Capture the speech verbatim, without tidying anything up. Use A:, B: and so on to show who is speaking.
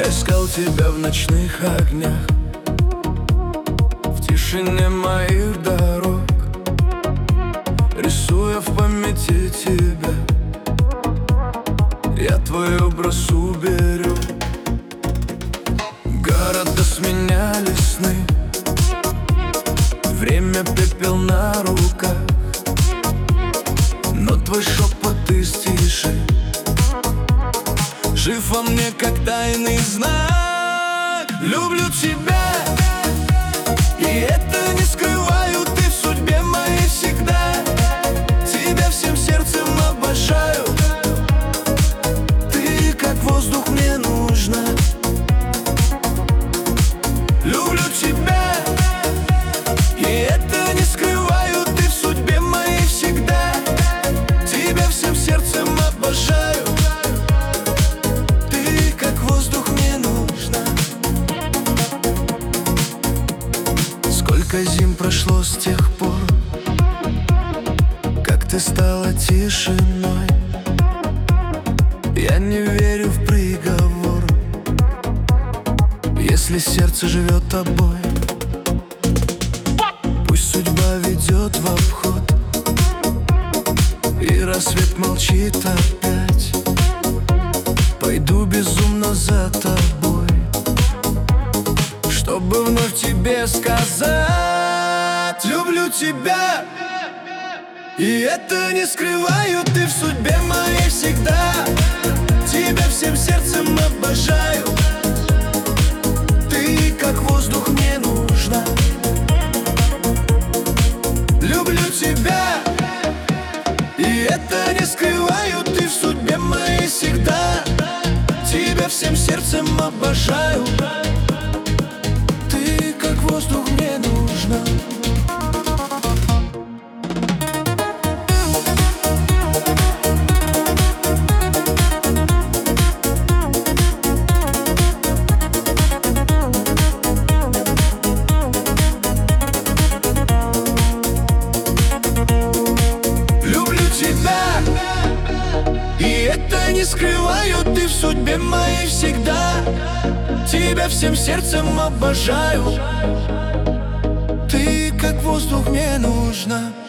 A: искал тебя в ночных огнях, в тишине моих дорог, рисуя в памяти тебя. Я твой образ уберу. Города сменяли сны, время пепел на руках, но твой шепот из тиши жив во мне, как тайный знак. Люблю тебя, и это не скрываю. Ты в судьбе моей всегда. Тебя всем сердцем обожаю. Ты как воздух мне нужна. Люблю тебя, и это не скрываю. Ты в судьбе моей всегда. Тебя всем сердцем обожаю. Ты как воздух мне нужна. Сколько зим прошло с тех пор, как ты стала тишиной. Я не верю в приговор, если сердце живет тобой. Пусть судьба ведет в обход, и рассвет молчит опять. Пойду безумно за тобой, чтобы вновь тебе сказать: люблю тебя, и это не скрываю. Ты в судьбе моей всегда. Тебя всем сердцем обожаю. Ты как воздух мне нужна. Люблю тебя, и это не скрываю. Ты в судьбе моей всегда. Тебя всем сердцем обожаю. Ты как воздух мне нужна. Это не скрываю, ты в судьбе моей всегда. Тебя всем сердцем обожаю. Ты как воздух мне нужна.